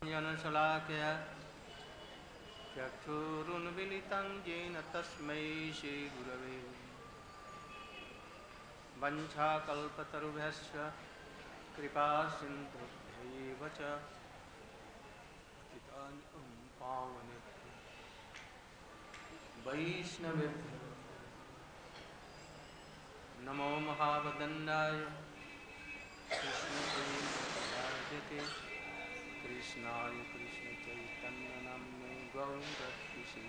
जनशलाकया चक्षुरुन्मीलितं येन तस्मै श्रीगुरवे वञ्चाकल्पतरुभ्यश्च कृपासिन्धुभ्यैव च पतितानां पावनेभ्यो वैष्णवेभ्यो नमो महावदन्नाय कृष्णदेवराजते कृष्णाय कृष्णचैतन्यनाम्ने गौरहरिषे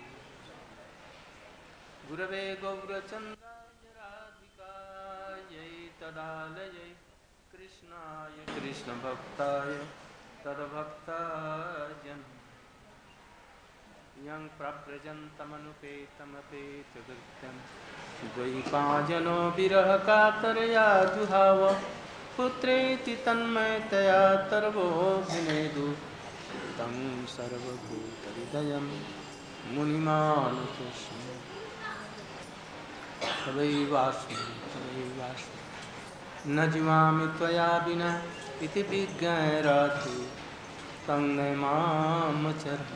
गुरवे गौरचन्द्राय राधिकायै तदालयै कृष्णाय कृष्णभक्ताय तद्भक्ताय यं प्रव्रजन्तमनुपेतमपेतकृत्यं द्वैपायनो विरहकातरया जुहाव पुत्रेति तन्मयतया तर्वोऽभिनेदु तं सर्वभूतहृदयं मुनिमानुतोऽस्मि तवैवास्मि न जीवामि त्वया विना इति विज्ञायराधे तं नमामचरम्।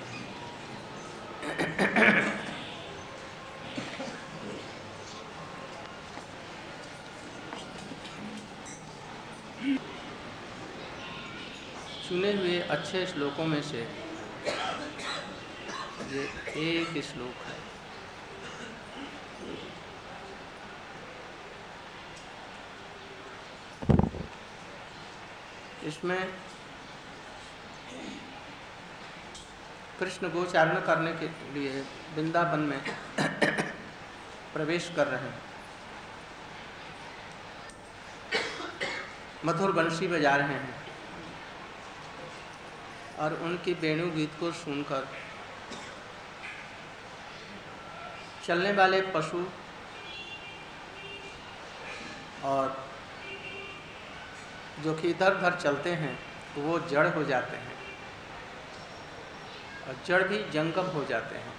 चुने हुए अच्छे श्लोकों में से ये एक श्लोक है। इसमें कृष्ण गोचारण करने के लिए वृंदावन में प्रवेश कर रहे हैं। मधुर बंशी बजा रहे हैं और उनकी वेणु गीत को सुनकर चलने वाले पशु और जो कि इधर उधर चलते हैं वो जड़ हो जाते हैं और जड़ भी जंगम हो जाते हैं।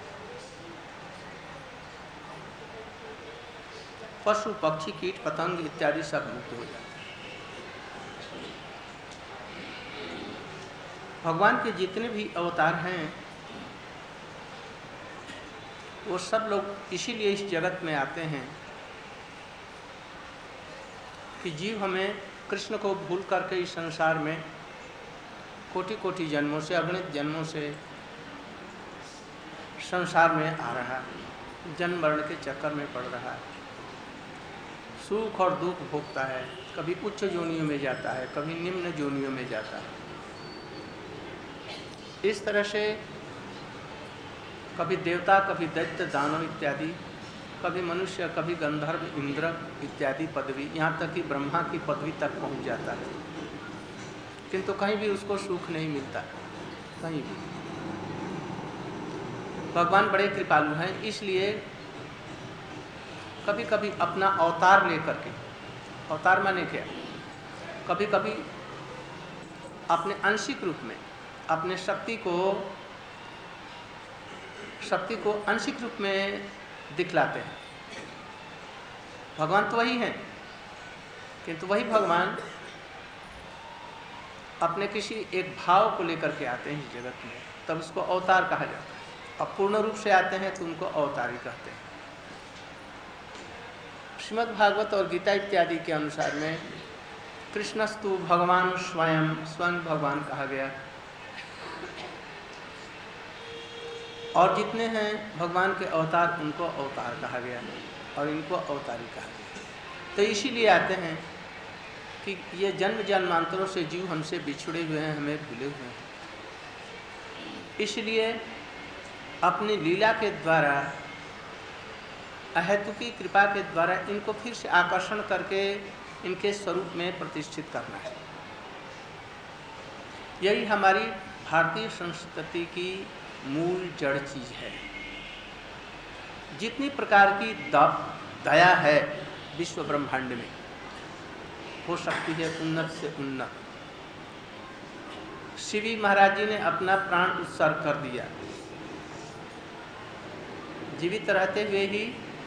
पशु पक्षी कीट पतंग इत्यादि सब मुक्त हो जाते हैं। भगवान के जितने भी अवतार हैं वो सब लोग इसीलिए इस जगत में आते हैं कि जीव हमें कृष्ण को भूल करके इस संसार में कोटि कोटि जन्मों से अगणित जन्मों से संसार में आ रहा है, जन्म मरण के चक्कर में पड़ रहा है, सुख और दुख भोगता है, कभी उच्च जोनियों में जाता है, कभी निम्न जोनियों में जाता है। इस तरह से कभी देवता, कभी दैत्य, दानव इत्यादि, कभी मनुष्य, कभी गंधर्व, इंद्र इत्यादि पदवी, यहाँ तक कि ब्रह्मा की पदवी तक पहुँच जाता है, किंतु कहीं भी उसको सुख नहीं मिलता, कहीं भी। भगवान बड़े कृपालु हैं, इसलिए कभी कभी अपना अवतार लेकर के, अवतार माने क्या, कभी कभी अपने आंशिक रूप में अपने शक्ति को आंशिक रूप में दिखलाते हैं। भगवान तो वही हैं, किंतु वही भगवान अपने किसी एक भाव को लेकर के आते हैं इस जगत में, तब उसको अवतार कहा जाता है। अब पूर्ण रूप से आते हैं तो उनको अवतारी कहते हैं। श्रीमद् भागवत और गीता इत्यादि के अनुसार में कृष्णस्तु भगवान स्वयं भगवान कहा गया, और जितने हैं भगवान के अवतार उनको अवतार कहा गया और इनको अवतारी कहा गया। तो इसीलिए आते हैं कि ये जन्म जन्मांतरों से जीव हमसे बिछुड़े हुए हैं, हमें भूले हुए हैं, इसलिए अपनी लीला के द्वारा, अहेतुकी कृपा के द्वारा इनको फिर से आकर्षण करके इनके स्वरूप में प्रतिष्ठित करना है। यही हमारी भारतीय संस्कृति की मूल जड़ चीज है। जितनी प्रकार की दया है विश्व ब्रह्मांड में हो सकती है उन्नत से उन्नत। शिवी महाराज जी ने अपना प्राण उत्सर्ग कर दिया, जीवित रहते हुए ही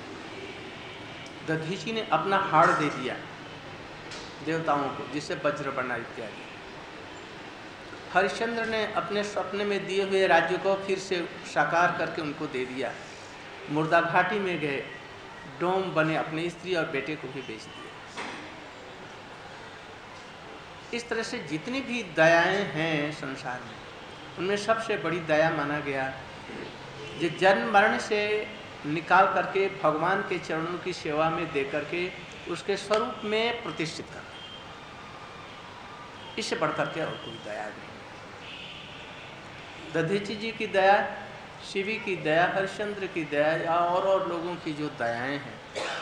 दधीची ने अपना हाड़ दे दिया देवताओं को, जिससे वज्र बना इत्यादि। हरिश्चंद्र ने अपने सपने में दिए हुए राज्य को फिर से साकार करके उनको दे दिया। मुर्दा घाटी में गए, डोम बने, अपनी स्त्री और बेटे को भी बेच दिए। इस तरह से जितनी भी दयाएं हैं संसार में, उनमें सबसे बड़ी दया माना गया जो जन्म मरण से निकाल करके भगवान के चरणों की सेवा में दे करके उसके स्वरूप में प्रतिष्ठित करना। इससे बढ़कर के और कोई दया नहीं। दधीची जी की दया, शिवी की दया, हरिश्चंद्र की दया या और लोगों की जो दयाएं हैं,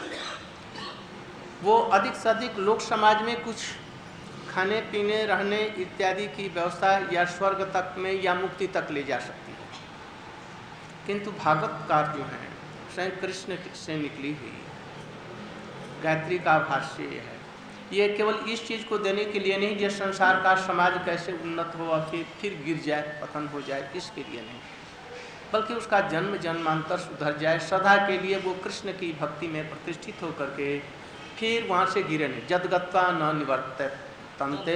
वो अधिक से अधिक लोक समाज में कुछ खाने पीने रहने इत्यादि की व्यवस्था या स्वर्ग तक में या मुक्ति तक ले जा सकती है। किंतु भागवतकार जो हैं स्वयं कृष्ण से निकली हुई गायत्री का भाष्य है, ये केवल इस चीज़ को देने के लिए नहीं जो संसार का समाज कैसे उन्नत हो और फिर गिर जाए, पतन हो जाए, इसके लिए नहीं, बल्कि उसका जन्म जन्मांतर सुधर जाए, सदा के लिए वो कृष्ण की भक्ति में प्रतिष्ठित होकर के फिर वहाँ से गिरे नहीं। जदगत्वा न निवर्त तंते।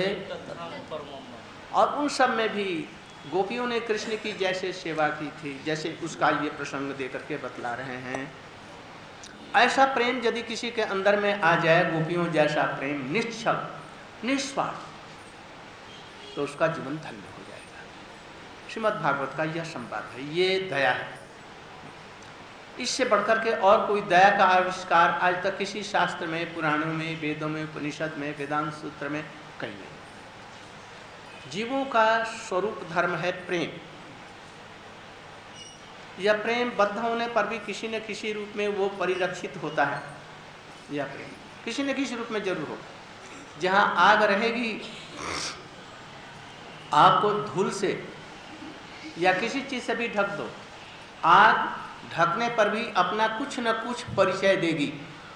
और उन सब में भी गोपियों ने कृष्ण की जैसे सेवा की थी, जैसे उसका ये प्रसंग दे करके बतला रहे हैं। ऐसा प्रेम यदि किसी के अंदर में आ जाए, गोपियों जैसा प्रेम, निश्चल निस्वार्थ, तो उसका जीवन धन्य हो जाएगा। श्रीमद् भागवत का यह संवाद है, ये दया है। इससे बढ़कर के और कोई दया का आविष्कार आज तक किसी शास्त्र में, पुराणों में, वेदों में, उपनिषद में, वेदांत सूत्र में कहीं नहीं। जीवों का स्वरूप धर्म है प्रेम। यह प्रेम बद्ध होने पर भी किसी न किसी रूप में वो परिरक्षित होता है। यह प्रेम किसी न किसी रूप में जरूर हो। जहाँ आग रहेगी, आग को धूल से या किसी चीज से भी ढक दो, आग ढकने पर भी अपना कुछ न कुछ परिचय देगी,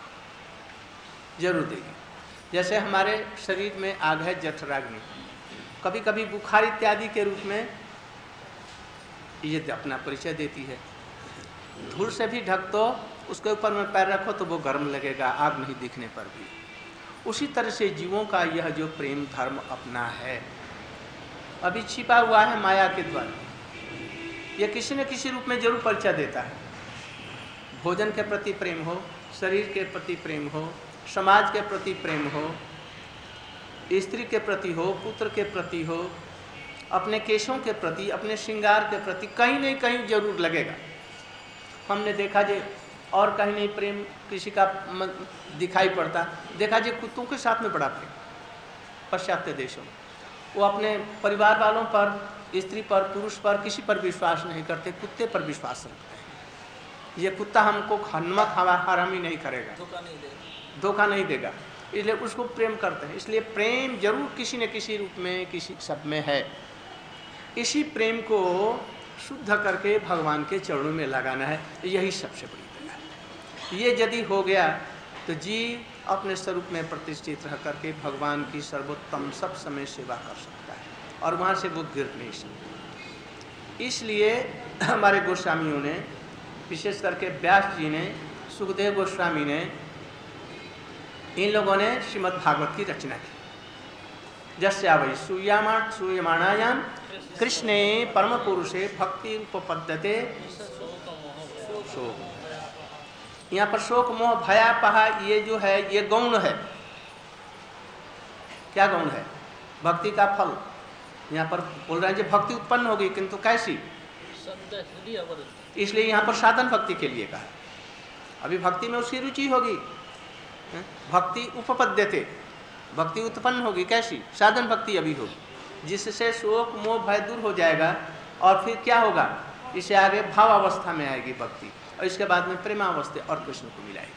जरूर देगी। जैसे हमारे शरीर में आग है जठराग्नि, कभी कभी बुखार इत्यादि के रूप में ये अपना परिचय देती है। धूल से भी ढक दो, उसके ऊपर में पैर रखो तो वो गर्म लगेगा, आग नहीं दिखने पर भी। उसी तरह से जीवों का यह जो प्रेम धर्म अपना है, अभी छिपा हुआ है माया के द्वारा, यह किसी न किसी रूप में जरूर परिचय देता है। भोजन के प्रति प्रेम हो, शरीर के प्रति प्रेम हो, समाज के प्रति प्रेम हो, स्त्री के प्रति हो, पुत्र के प्रति हो, अपने केशों के प्रति, अपने श्रृंगार के प्रति, कहीं नहीं कहीं जरूर लगेगा। हमने देखा जे और कहीं नहीं प्रेम किसी का दिखाई पड़ता, देखा जे कुत्तों के साथ में बड़ा प्रेम पाश्चात्य देशों में। वो अपने परिवार वालों पर, स्त्री पर, पुरुष पर, किसी पर विश्वास नहीं करते, कुत्ते पर विश्वास रखते हैं। ये कुत्ता हमको नमक हरामी नहीं करेगा, धोखा नहीं देगा, इसलिए उसको प्रेम करते हैं। इसलिए प्रेम जरूर किसी न किसी रूप में, किसी सब में है। इसी प्रेम को शुद्ध करके भगवान के चरणों में लगाना है, यही सबसे बड़ी दया है। ये यदि हो गया तो जीव अपने स्वरूप में प्रतिष्ठित रह करके भगवान की सर्वोत्तम सब समय सेवा कर सकता है और वहाँ से वो गिर नहीं सकता। इसलिए हमारे गोस्वामियों ने, विशेष करके व्यास जी ने, सुखदेव गोस्वामी ने, इन लोगों ने श्रीमद् भागवत की रचना की। जस्या वै सूयमाणायाम कृष्णे परम पुरुषे भक्ति उपपद्यते शोक। यहाँ पर शोक मोह भयापहा ये जो है, ये गौण है। क्या गौण है? भक्ति का फल। यहाँ पर बोल रहे हैं कि भक्ति उत्पन्न होगी, किंतु कैसी? इसलिए यहाँ पर साधन भक्ति के लिए कहा। अभी भक्ति में उसकी रुचि होगी, भक्ति उपपद्यते, भक्ति उत्पन्न होगी। कैसी? साधन भक्ति अभी होगी, जिससे शोक मोह भय दूर हो जाएगा। और फिर क्या होगा? इससे आगे भाव अवस्था में आएगी भक्ति, और इसके बाद में प्रेमावस्था और कृष्ण को मिलाएगी।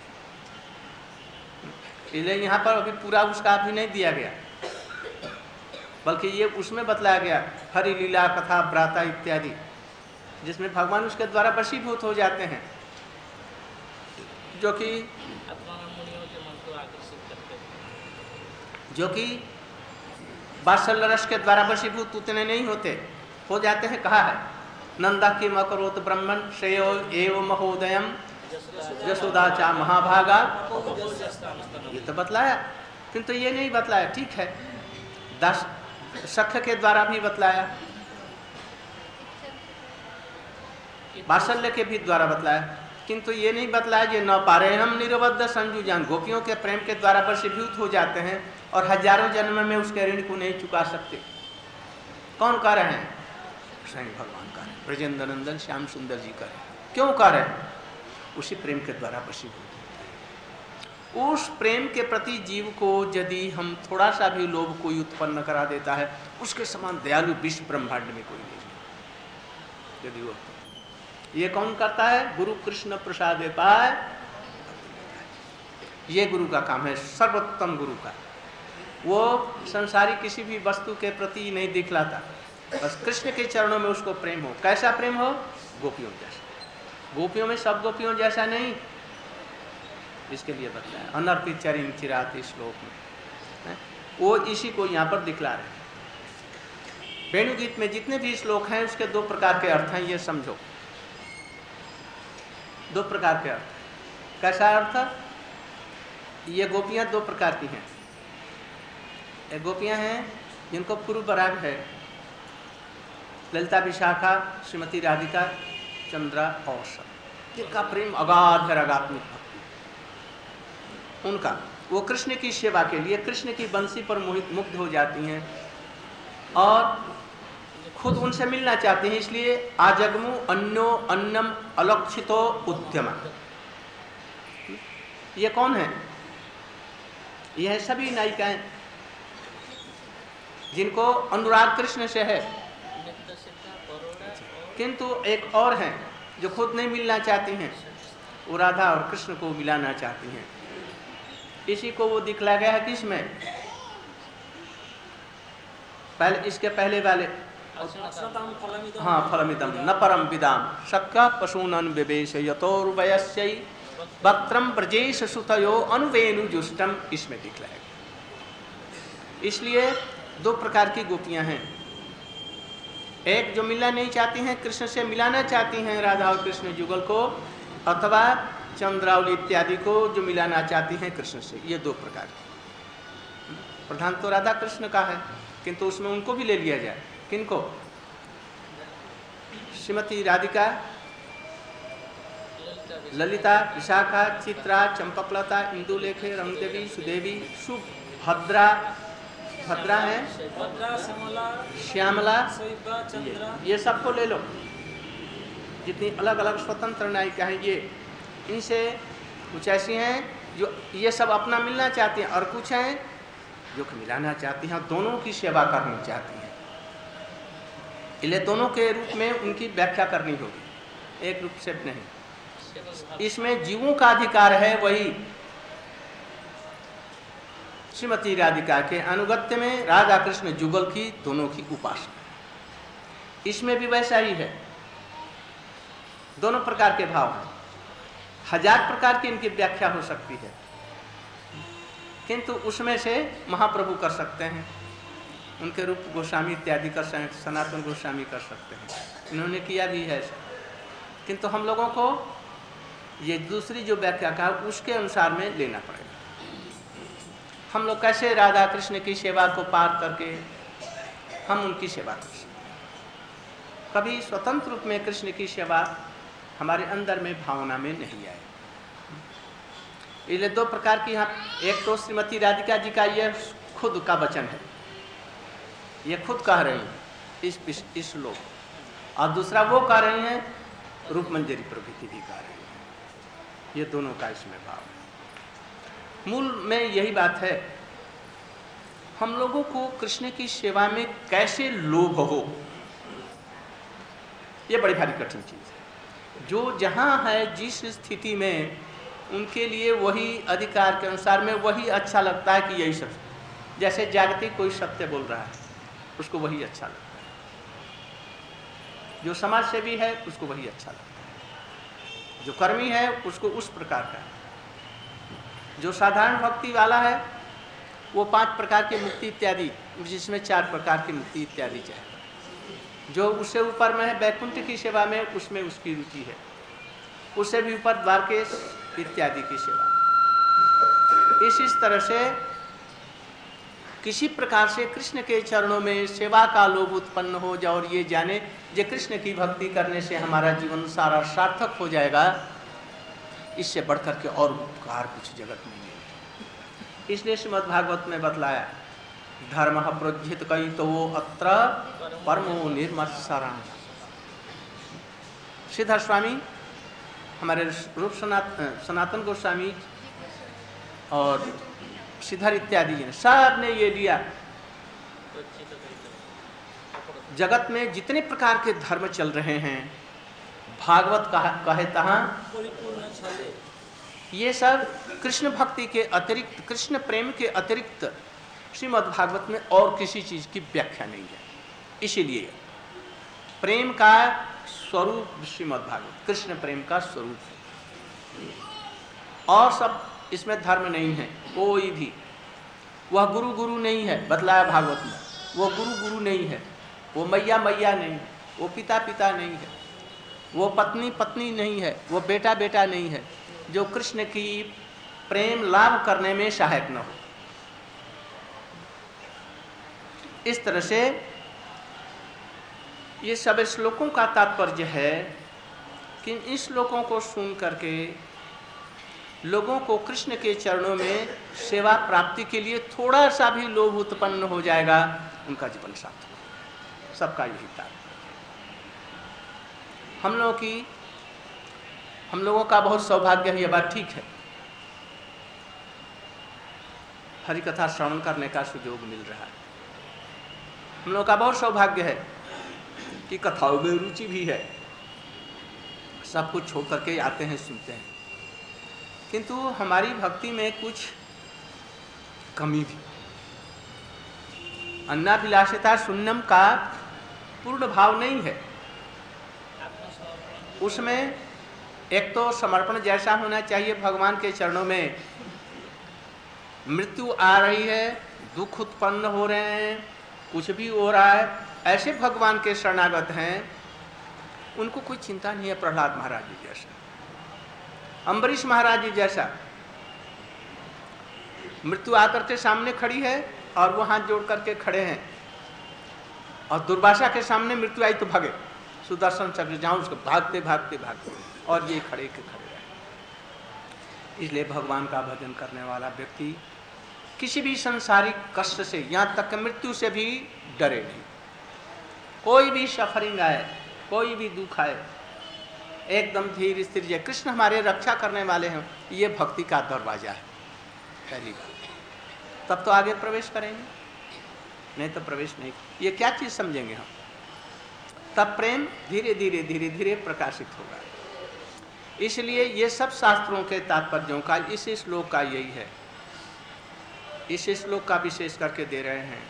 इसलिए यहाँ पर अभी पूरा उसका अभी नहीं दिया गया, बल्कि ये उसमें बतलाया गया हरि लीला कथा व्राता इत्यादि, जिसमें भगवान उसके द्वारा वशीभूत हो जाते हैं, जो कि वात्सल्य रस के द्वारा वशीभूत उतने नहीं होते, हो जाते हैं। कहा है नंदा की मकरोत ब्रह्मण श्रेयो एव महोदयम यशोदा चा महाभागा, ये तो बतलाया, किंतु ये नहीं बतलाया। ठीक है, सख्य के द्वारा भी बतलाया, वात्सल्य के भी द्वारा बतलाया, किंतु ये नहीं बतलाया कि न पा रहे हम निरबद्ध संजुजान, गोपियों के प्रेम के द्वारा वशीभूत हो जाते हैं और हजारों जन्म में उसके ऋण को नहीं चुका सकते। कौन कह रहे हैं? स्वयं भगवान कह रहे हैं, ब्रजेंद्र नंदन श्याम सुंदर जी कह रहे हैं। क्यों कह रहे हैं? उसी प्रेम के द्वारा वशीभूत होते हैं। उस प्रेम के प्रति जीव को यदि हम थोड़ा सा भी लोभ कोई उत्पन्न करा देता है, उसके समान दयालु विश्व ब्रह्मांड में कोई नहीं। यदि वो ये कौन करता है? गुरु कृष्ण प्रसाद पाय, ये गुरु का काम है, सर्वोत्तम गुरु का। वो संसारी किसी भी वस्तु के प्रति नहीं दिखलाता, बस कृष्ण के चरणों में उसको प्रेम हो। कैसा प्रेम हो? गोपियों जैसा। गोपियों में सब गोपियों जैसा नहीं, इसके लिए बताया अनर्पित चरिम चिरात श्लोक में, वो इसी को यहाँ पर दिखला रहे हैं। वेणुगीत में जितने भी श्लोक हैं उसके दो प्रकार के अर्थ हैं, ये समझो। दो प्रकार के अर्थ। कैसा अर्थ? ये गोपियां दो प्रकार की हैं। एक गोपियां हैं जिनको पूर्व राग है, ललिता, विशाखा, श्रीमती राधिका, चंद्रा और सब, जिनका प्रेम अगाध है, रागात्मिक भक्ति उनका। वो कृष्ण की सेवा के लिए कृष्ण की बंसी पर मुग्ध हो जाती हैं और खुद उनसे मिलना चाहती हैं, इसलिए आजगमु अन्यो अन्नम अलक्षितो उद्यम। ये कौन है? यह सभी नायिकाएं जिनको अनुराग कृष्ण से है, किंतु एक और हैं जो खुद नहीं मिलना चाहती हैं, वो राधा और कृष्ण को मिलाना चाहती हैं। इसी को वो दिखला गया है किसमें? पहले, इसके पहले वाले, हाँ, फलमिदम न परम विदाम शक्का पशूनन विवेश यतोर्वयस्यै वक्त्रम ब्रजेश सुतयो अनुवेनु जुष्टम, इसमें दिखलाएगा। इसलिए दो प्रकार की गोपियां हैं। एक जो मिलना नहीं चाहती हैं, कृष्ण से मिलाना चाहती हैं राधा और कृष्ण जुगल को, अथवा चंद्रावली इत्यादि को जो मिलाना चाहती हैं कृष्ण से। ये दो प्रकार की। प्रधान तो राधा कृष्ण का है, किंतु उसमें उनको भी ले लिया जाए। किनको? श्रीमती राधिका, ललिता, विशाखा, चित्रा, चंपकलता, इंदुलेखे, रंगदेवी, सुदेवी, सुभद्रा, भद्रा है, श्यामला, ये सबको ले लो। जितनी अलग अलग स्वतंत्र नायिका हैं, ये इनसे कुछ ऐसी हैं जो ये सब अपना मिलना चाहती हैं, और कुछ हैं जो मिलाना चाहती हैं, दोनों की सेवा करनी चाहती हैं। इसलिए दोनों के रूप में उनकी व्याख्या करनी होगी, एक रूप से नहीं। इसमें जीवों का अधिकार है वही श्रीमती राधिका के अनुगत्य में राधा कृष्ण जुगल की दोनों की उपासना। इसमें भी वैसा ही है, दोनों प्रकार के भाव हैं। हजार प्रकार की इनकी व्याख्या हो सकती है, किंतु उसमें से महाप्रभु कर सकते हैं, उनके रूप गोस्वामी इत्यादि कर सकते हैं, सनातन गोस्वामी कर सकते हैं, इन्होंने किया भी है। किंतु हम लोगों को ये दूसरी जो व्याख्या का उसके अनुसार में लेना पड़ेगा। हम लोग कैसे राधा कृष्ण की सेवा को पार करके हम उनकी सेवा कर सकते। कभी स्वतंत्र रूप में कृष्ण की सेवा हमारे अंदर में भावना में नहीं आए। इसलिए दो प्रकार की यहाँ, एक तो श्रीमती राधिका जी का ये खुद का वचन है, ये खुद कह रही हैं इस लोक, और दूसरा वो कह रही हैं रूप मंजरी प्रभृति भी कह रही हैं। ये दोनों का इसमें भाव है। मूल में यही बात है, हम लोगों को कृष्ण की सेवा में कैसे लोभ हो, ये बड़ी भारी कठिन चीज है। जो जहाँ है जिस स्थिति में उनके लिए वही अधिकार के अनुसार में वही अच्छा लगता है कि यही सब, जैसे जागतिक कोई सत्य बोल रहा है उसको वही अच्छा लगता है, जो समाज सेवी है उसको वही अच्छा लगता है, जो कर्मी है उसको उस प्रकार का, जो साधारण भक्ति वाला है वो 5 प्रकार की मुक्ति इत्यादि, जिसमें 4 प्रकार की मुक्ति इत्यादि चाहे। जो उससे ऊपर में है वैकुंठ की सेवा में, उसमें उसकी रुचि है, उससे भी ऊपर द्वारकेश इत्यादि की सेवा। इस तरह से किसी प्रकार से कृष्ण के चरणों में सेवा का लोभ उत्पन्न हो जाए और ये जाने जे कृष्ण की भक्ति करने से हमारा जीवन सारा सार्थक हो जाएगा, इससे बढ़कर के और उपकार कुछ जगत में नहीं। इसलिए श्रीमद् भागवत में बतलाया, धर्म प्रोज्झित कई तो वो अत्र परमो निर्मत्सरण। श्रीधर स्वामी, हमारे रूप सनातन गोस्वामी और श्रीधर इत्यादि जी ने सब ने ये लिया, जगत में जितने प्रकार के धर्म चल रहे हैं, भागवत कहे तहाँ ये सब कृष्ण भक्ति के अतिरिक्त, कृष्ण प्रेम के अतिरिक्त श्रीमद् भागवत में और किसी चीज की व्याख्या नहीं है। इसीलिए प्रेम का स्वरूप श्रीमद् भागवत कृष्ण प्रेम का स्वरूप है, और सब इसमें धर्म नहीं है कोई भी। वह गुरु गुरु नहीं है, बतलाया भागवत में, वो गुरु गुरु नहीं है, वो मैया मैया नहीं है, वो पिता पिता नहीं है, वो पत्नी पत्नी नहीं है, वो बेटा बेटा नहीं है, जो कृष्ण की प्रेम लाभ करने में सहायक न हो। इस तरह से ये सब श्लोकों का तात्पर्य है कि इन श्लोकों को सुन करके लोगों को कृष्ण के चरणों में सेवा प्राप्ति के लिए थोड़ा सा भी लोभ उत्पन्न हो जाएगा, उनका जीवन सार्थक हो। सबका यही तात्पर्य। हम लोगों का बहुत सौभाग्य है, यह बात ठीक है, हरि कथा श्रवण करने का सुयोग मिल रहा है। हम लोगों का बहुत सौभाग्य है कि कथाओं में रुचि भी है, सब कुछ छोड़ करके आते हैं, सुनते हैं, किंतु हमारी भक्ति में कुछ कमी भी। अन्नाभिलाषिता शून्यम का पूर्ण भाव नहीं है। उसमें एक तो समर्पण जैसा होना चाहिए भगवान के चरणों में। मृत्यु आ रही है, दुख उत्पन्न हो रहे हैं, कुछ भी हो रहा है, ऐसे भगवान के शरणागत हैं, उनको कोई चिंता नहीं है। प्रहलाद महाराज जी जैसा, अम्बरीश महाराज जी जैसा, मृत्यु आकर के सामने खड़ी है और वो हाथ जोड़ करके खड़े हैं, और दुर्वासा के सामने मृत्यु आई तो भागे, सुदर्शन चक्र जहां उसको भागते भागते भागते, और ये खड़े के खड़े रहे। इसलिए भगवान का भजन करने वाला व्यक्ति किसी भी सांसारिक कष्ट से, यहाँ तक मृत्यु से भी डरे नहीं। कोई भी सफरिंग आए, कोई भी दुख आए, एकदम धीर स्थिर जय, कृष्ण हमारे रक्षा करने वाले हैं, ये भक्ति का दरवाजा है पहली बात। तब तो आगे प्रवेश करेंगे, नहीं तो प्रवेश नहीं। ये क्या चीज समझेंगे हम? तब प्रेम धीरे धीरे धीरे धीरे प्रकाशित होगा। इसलिए ये सब शास्त्रों के तात्पर्यों का इस श्लोक का यही है। इस श्लोक का विशेष करके दे रहे हैं,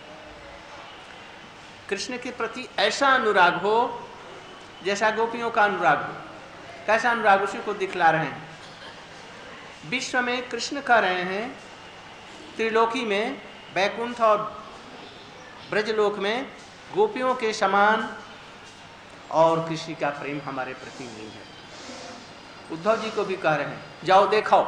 कृष्ण के प्रति ऐसा अनुराग हो जैसा गोपियों का अनुराग हो। कैसा अनुराग, उसी को दिखला रहे हैं। विश्व में कृष्ण कह रहे हैं, त्रिलोकी में, वैकुंठ और ब्रजलोक में गोपियों के समान और किसी का प्रेम हमारे प्रति नहीं है। उद्धव जी को भी कह रहे हैं, जाओ देखो,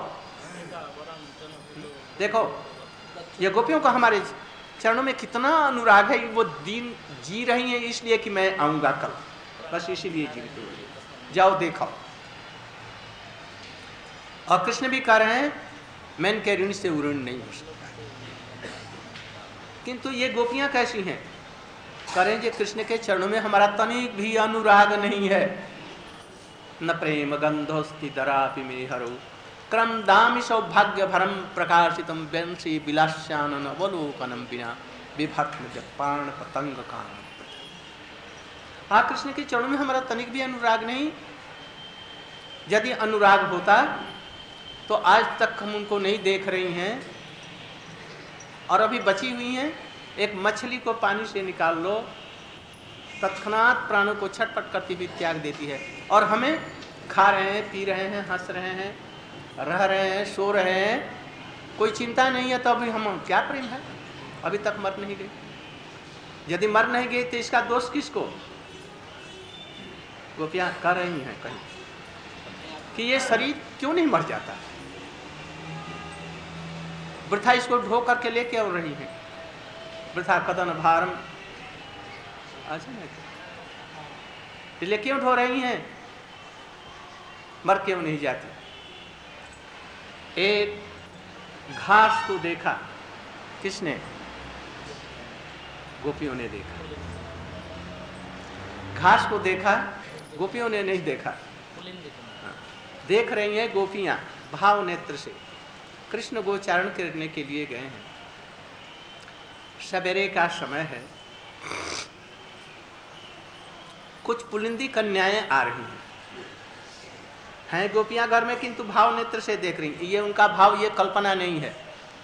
देखो ये गोपियों का हमारे चरणों में कितना अनुराग है। वो दिन जी रही हैं इसलिए कि मैं आऊंगा कल, बस इसीलिए जीवित हो रही, जाओ देखो। और कृष्ण भी कह रहे हैं, मैं इनके ऋण से ऋण नहीं हो सकता। किंतु ये गोपियां कैसी हैं? करें जे कृष्ण के चरणों में हमारा तनिक भी अनुराग नहीं है। न प्रेम गंधोस्ति दरापि मे हरो क्रमदामि सौभाग्य भरम प्रकाशितम वंशी विलास्यानन अवलोकनम बिना विभक्म जपान पतंग कान। हाँ, कृष्ण के चरणों में हमारा तनिक भी अनुराग नहीं। यदि अनुराग होता तो आज तक हम उनको नहीं देख रही हैं, और अभी बची हुई हैं। एक मछली को पानी से निकाल लो, तत्क्षणात प्राणों को छटपट करती हुई त्याग देती है, और हमें खा रहे हैं, पी रहे हैं, हंस रहे हैं, रह रहे हैं, सो रहे हैं, कोई चिंता नहीं है। तो अभी हम क्या प्रेम है? अभी तक मर नहीं गए। यदि मर नहीं गए तो इसका दोष किसको? गोपियां कह रही हैं कहीं कि ये शरीर क्यों नहीं मर जाता, वृथा इसको ढो करके लेके आ रही है। वृथा कदन भारम। अच्छा नहीं, इसलिए क्यों ढो रही हैं, मर क्यों नहीं जाती। एक घास को देखा, किसने? गोपियों ने देखा। घास को देखा, गोपियों ने नहीं देखा। देख रही हैं गोपियां भाव नेत्र से। कृष्ण गोचारण करने के लिए गए हैं। सवेरे का समय है, कुछ पुलिंदी कन्याएं आ रही हैं गोपियां घर में, किंतु भाव नेत्र से देख रही हैं। ये उनका भाव, ये कल्पना नहीं है।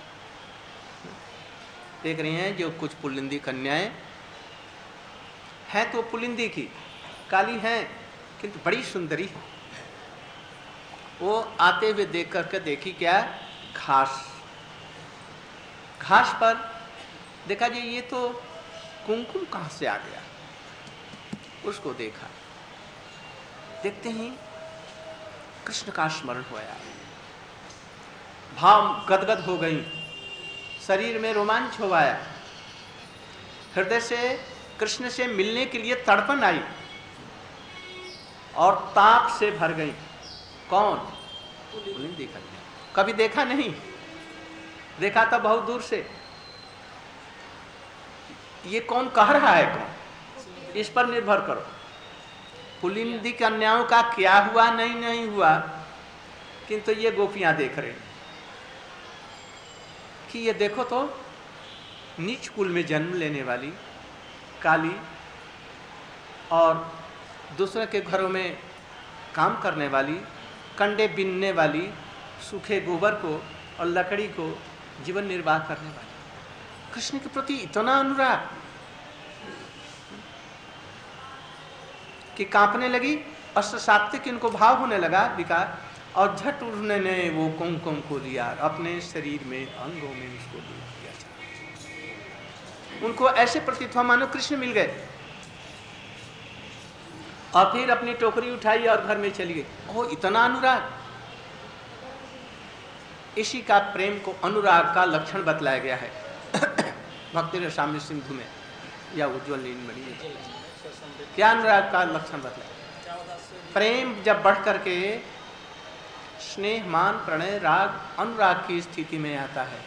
देख रही हैं जो कुछ पुलिंदी कन्याएं हैं, तो पुलिंदी की काली हैं किंतु बड़ी सुंदरी है। वो आते हुए देख करके देखी क्या? घास। घास पर देखा जी ये तो कुमकुम कहां से आ गया, उसको देखा। देखते ही कृष्ण का स्मरण हुआ, भाव गदगद हो गई, शरीर में रोमांच हो आया, हृदय से कृष्ण से मिलने के लिए तड़पन आई और ताप से भर गई। कौन? पुलिंदी कन्या। कभी देखा नहीं, देखा था बहुत दूर से। ये कौन कह रहा है कौन, इस पर निर्भर करो। पुलिंदी कन्याओं का क्या हुआ नहीं हुआ, किंतु ये गोपियां देख रही कि ये देखो तो नीच कुल में जन्म लेने वाली काली और दूसरे के घरों में काम करने वाली, कंडे बीनने वाली, सूखे गोबर को और लकड़ी को जीवन निर्वाह करने वाली, कृष्ण के प्रति इतना अनुराग कि कांपने लगी। अस्त्र सात्विक इनको भाव होने लगा विकार, और झट उन्होंने वो कुमकुम को लिया, अपने शरीर में अंगों में उसको दिया। उनको ऐसे प्रतीत हुआ मानो कृष्ण मिल गए, और फिर अपनी टोकरी उठाई और घर में चली गई। ओह, इतना अनुराग! इसी का प्रेम को अनुराग का लक्षण बतलाया गया है भक्ति रसामृत सिंधु में या उज्ज्वल लीलमणि में। क्या अनुराग का लक्षण बतलाया? प्रेम जब बढ़ करके स्नेह, मान, प्रणय, राग, अनुराग की स्थिति में आता है,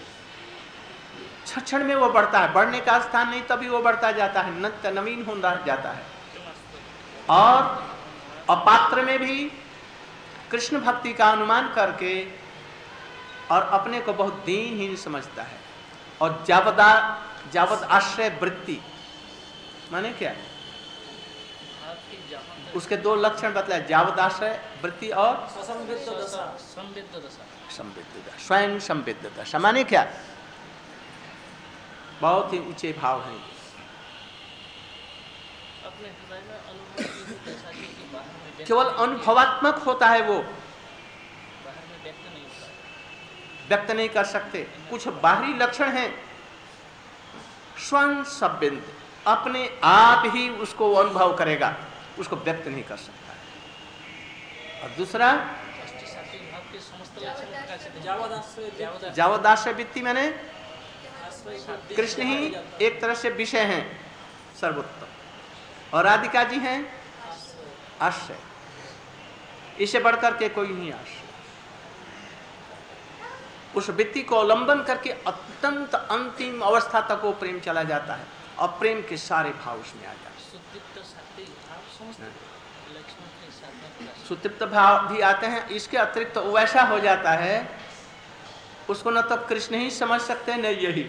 क्षण में वो बढ़ता है। बढ़ने का स्थान नहीं, तभी वो बढ़ता जाता है, नित्य नवीन होता जाता है। और अपात्र में भी कृष्ण भक्ति का अनुमान करके और अपने को बहुत दीनहीन समझता है। और जावद आश्रय वृत्ति माने क्या? उसके दो लक्षण बतलाए, जावद आश्रय वृत्ति और स्वयं संविद्ध दशा। माने क्या? बहुत ही ऊंचे भाव हैं। केवल अनुभवात्मक होता है, वो व्यक्त नहीं कर सकते। कुछ बाहरी लक्षण हैं, स्वयं संविद्ध, अपने आप ही उसको अनुभव करेगा, उसको व्यक्त नहीं कर सकता है। और दूसरा जावदाश्रय वृत्ति, मैंने कृष्ण ही एक तरह से विषय हैं सर्वोत्तम, और राधिका जी हैं आश्रय। इसे बढ़कर के कोई नहीं आश्रय। उस वृत्ति को अवलंबन करके अत्यंत अंतिम अवस्था तक वो प्रेम चला जाता है, और प्रेम के सारे भाव उसमें आ जाते हैं। सुतृप्त भाव भी आते हैं। इसके अतिरिक्त तो वैसा हो जाता है, उसको न तो कृष्ण ही समझ सकते न यही,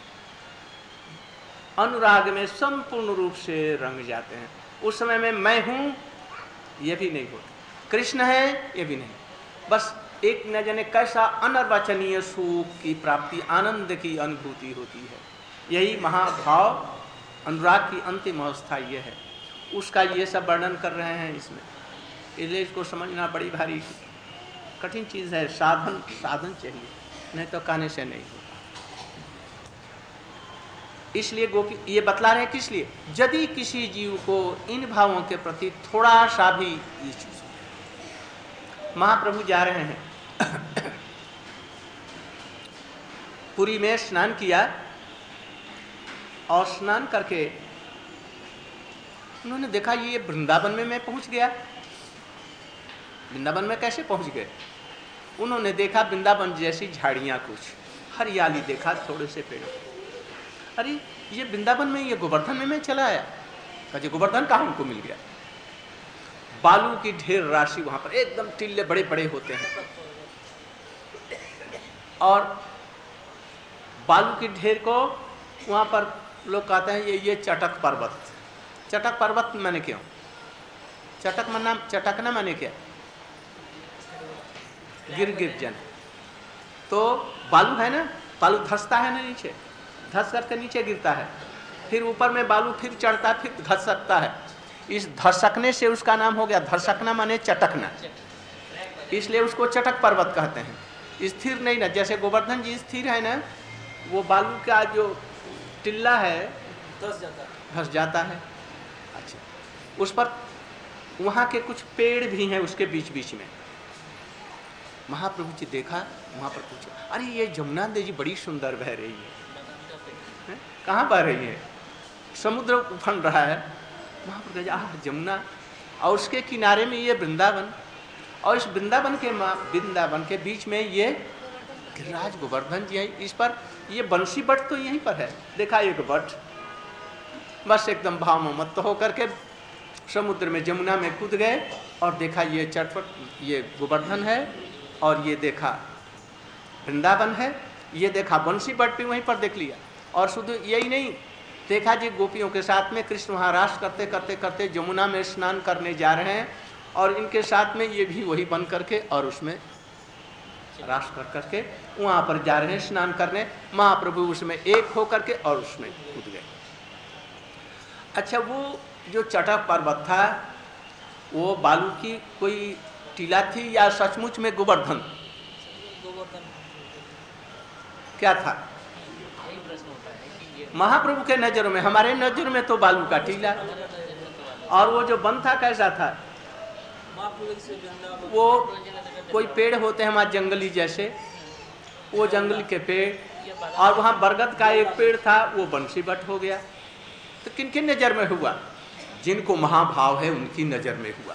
अनुराग में संपूर्ण रूप से रंग जाते हैं। उस समय में मैं हूं ये भी नहीं होता, कृष्ण है ये भी नहीं, बस एक न जाने कैसा अनर्वचनीय सुख की प्राप्ति, आनंद की अनुभूति होती है। यही महाभाव अनुराग की अंतिम अवस्था ये है। उसका ये सब वर्णन कर रहे हैं इसमें, इसलिए इसको समझना बड़ी भारी कठिन चीज़ है। साधन चाहिए, नहीं तो कहने से नहीं होगा। इसलिए गोपी ये बतला रहे हैं, किस लिए? यदि किसी जीव को इन भावों के प्रति थोड़ा सा भी ये चीज, महाप्रभु जा रहे हैं पुरी में स्नान किया और स्नान करके उन्होंने देखा ये वृंदावन में मैं पहुंच गया। वृंदावन में कैसे पहुंच गए? उन्होंने देखा वृंदावन जैसी झाड़ियां, कुछ हरियाली देखा, थोड़े से पेड़। अरे ये वृंदावन में, ये गोवर्धन में मैं चला आया। कहे गोवर्धन कहाँ उनको मिल गया? बालू की ढेर राशि वहां पर, एकदम टिल्ले बड़े बड़े होते हैं, और बालू की ढेर को वहां पर लोग कहते हैं ये चटक पर्वत। चटक पर्वत माने क्यों? चटक माना, चटकना माने क्या? गिर जन। तो बालू है ना, बालू धंसता है ना नीचे, धंस करके नीचे गिरता है, फिर ऊपर में बालू फिर चढ़ता है, फिर धंस सकता है। इस धसकने से उसका नाम हो गया, धसकना माने चटकना, इसलिए उसको चटक पर्वत कहते हैं। स्थिर नहीं ना, जैसे गोवर्धन जी स्थिर है ना, वो बालू का जो टिल्ला है धस जाता है। अच्छा, उस पर वहाँ के कुछ पेड़ भी हैं उसके बीच बीच में। महाप्रभु जी देखा, वहाँ पर पूछा, अरे ये जमुना नदी बड़ी सुंदर बह रही है। कहाँ बह रही है? समुद्र उफन रहा है। वहाँ पर गया जमुना, और उसके किनारे में ये वृंदावन, और इस वृंदावन के बीच में ये गिरिराज गोवर्धन जी है। इस पर ये बंसी बट तो यहीं पर है। देखा एक बट, बस एकदम भाव में मत होकर के समुद्र में, जमुना में कूद गए और देखा ये चटपट, ये गोवर्धन है, और ये देखा वृंदावन है, ये देखा बंसी बट भी वहीं पर देख लिया। और शुद्ध यही नहीं देखा जी, गोपियों के साथ में कृष्ण वहाँ रास करते करते करते जमुना में स्नान करने जा रहे हैं, और इनके साथ में ये भी वही बन करके और उसमें रास कर करके वहाँ पर जा रहे हैं स्नान करने। महाप्रभु उसमें एक हो करके और उसमें कूद गए। अच्छा, वो जो चटक पर्वत था वो बालू की कोई टीला थी या सचमुच में गोवर्धन क्या था? महाप्रभु के नजरों में, हमारे नजर में तो बालू का टीला। और वो जो वन था कैसा था? वो कोई पेड़ होते हैं हमारे जंगली जैसे, वो जंगल के पेड़, और वहाँ बरगद का एक पेड़ था, वो बंसी बट हो गया। तो किन किन नजर में हुआ? जिनको महाभाव है उनकी नजर में हुआ।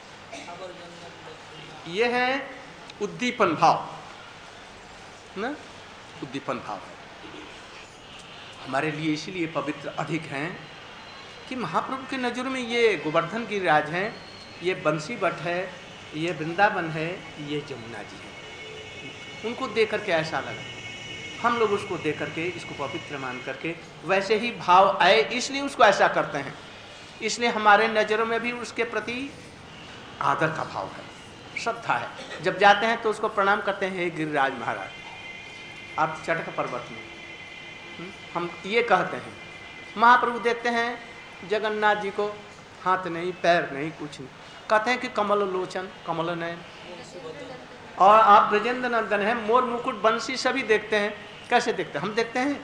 ये है उद्दीपन भाव ना, उद्दीपन भाव है हमारे लिए इसलिए पवित्र अधिक हैं कि महाप्रभु की नजर में ये गोवर्धन गिरिराज हैं, ये बंसी बट है, ये वृंदावन है, ये जमुना जी है। उनको देख करके ऐसा लगा, हम लोग उसको देख करके इसको पवित्र मान करके वैसे ही भाव आए, इसलिए उसको ऐसा करते हैं। इसलिए हमारे नज़रों में भी उसके प्रति आदर का भाव है, श्रद्धा है। जब जाते हैं तो उसको प्रणाम करते हैं, हे गिरिराज महाराज आप चटक पर्वत में। हम ये कहते हैं। महाप्रभु देखते हैं जगन्नाथ जी को, हाथ नहीं, पैर नहीं, कुछ नहीं, कहते हैं कि कमल लोचन, कमल नयन, और आप ब्रजेंद्र नंदन हैं, मोर मुकुट बंसी सभी देखते हैं। कैसे देखते हैं? हम देखते हैं।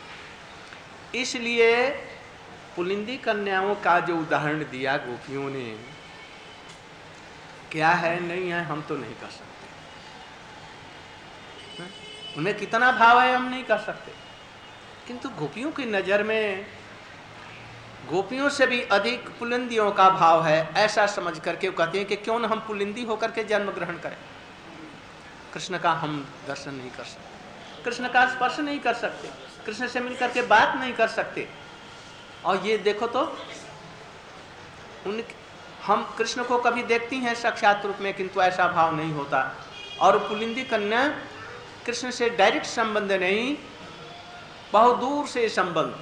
इसलिए पुलिंदी कन्याओं का जो उदाहरण दिया गोपियों ने, क्या है नहीं है हम तो नहीं कर सकते, उन्हें कितना भाव है हम नहीं कर सकते, किंतु गोपियों की नज़र में गोपियों से भी अधिक पुलिंदियों का भाव है। ऐसा समझ करके वो कहते हैं कि क्यों न हम पुलिंदी होकर के जन्म ग्रहण करें। कृष्ण का हम दर्शन नहीं कर सकते, कृष्ण का स्पर्श नहीं कर सकते, कृष्ण से मिलकर के बात नहीं कर सकते। और ये देखो तो हम कृष्ण को कभी देखती हैं साक्षात रूप में, किंतु ऐसा भाव नहीं होता। और पुलिंदी कन्या कृष्ण से डायरेक्ट संबंध नहीं, बहुत दूर से संबंध।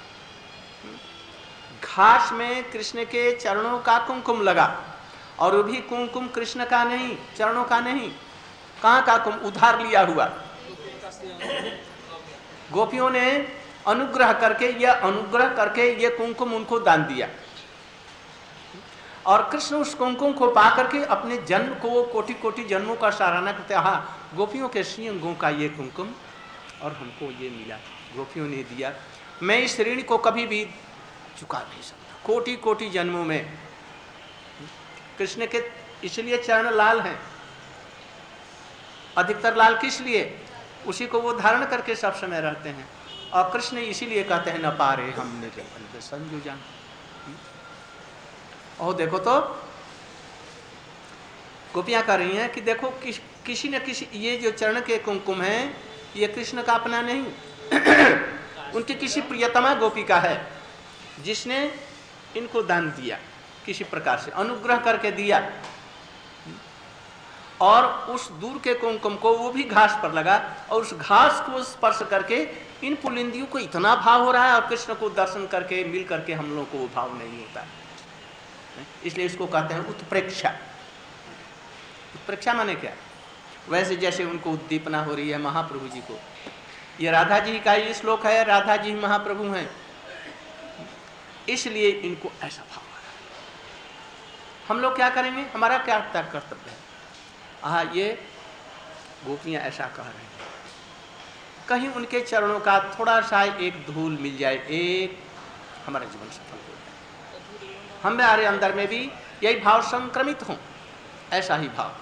घास में कृष्ण के चरणों का कुमकुम लगा, और वो भी कुमकुम कृष्ण का नहीं, चरणों का नहीं, कहाँ का कुम उधार लिया हुआ। गोपियों ने अनुग्रह करके ये कुमकुम उनको दान दिया, और कृष्ण उस कुमकुम को पा करके अपने जन्म को कोटि कोटि जन्मों का सराहना करते। हाँ, गोपियों के श्रीअंगों का ये कुमकुम और हमको ये मिला, गोपियों ने दिया, मैं इस ऋण को कभी भी चुका नहीं सकता। कोटि कोटि जन्मों में कृष्ण के इसलिए चरण लाल हैं, अधिकतर लाल किस लिए? उसी को वो धारण करके सब समय रहते हैं। और कृष्ण इसीलिए कहते हैं न पारे हम निर्बल संजू जान। और देखो तो गोपियां कर रही हैं कि देखो किसी न किसी, ये जो चरण के कुमकुम हैं ये कृष्ण का अपना नहीं, उनकी किसी प्रियतमा गोपी का है जिसने इनको दान दिया, किसी प्रकार से अनुग्रह करके दिया। और उस दूर के कुमकुम को वो भी घास पर लगा और उस घास को स्पर्श करके इन पुलिंदियों को इतना भाव हो रहा है और कृष्ण को दर्शन करके मिल करके हम लोगों को वो भाव नहीं होता, इसलिए इसको कहते हैं उत्प्रेक्षा। उत्प्रेक्षा माने क्या? वैसे जैसे उनको उद्दीपना हो रही है महाप्रभु जी को, ये राधा जी का ये श्लोक है, राधा जी महाप्रभु हैं, इसलिए इनको ऐसा भाव आ रहा है। हम लोग क्या करेंगे, हमारा क्या कर्तव्य है? ये गोपियां ऐसा कह रहे हैं, कहीं उनके चरणों का थोड़ा सा एक धूल मिल जाए, एक हमारा जीवन सफल हो जाए, हमारे अंदर में भी यही भाव संक्रमित हो, ऐसा ही भाव।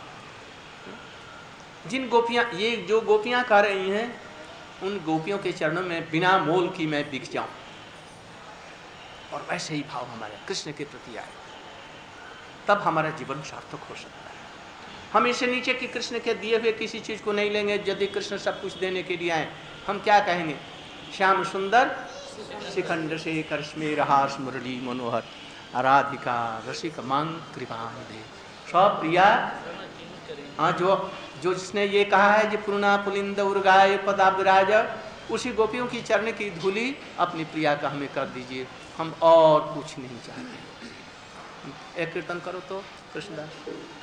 जिन गोपियां, ये जो गोपियां कह रही हैं, उन गोपियों के चरणों में बिना मोल की मैं बिक जाऊं, और वैसे ही भाव हमारे कृष्ण के प्रति आए, तब हमारा जीवन सार्थक हो सकता है। हम इससे नीचे कि कृष्ण के दिए हुए किसी चीज को नहीं लेंगे। यदि कृष्ण सब कुछ देने के लिए आए, हम क्या कहेंगे? श्याम सुंदर शिखंड से करस्मे रहास मुरली मनोहर आराधिका रसिक मांग कृपान दे स्वप्रिया। हाँ, जो जिसने ये कहा है, जो पूर्णा पुलिंद उर्गाय पदाविराज, उसी गोपियों की चरण की धूली अपनी प्रिया का हमें कर दीजिए, हम और कुछ नहीं चाहते। एक कीर्तन करो तो कृष्णदास।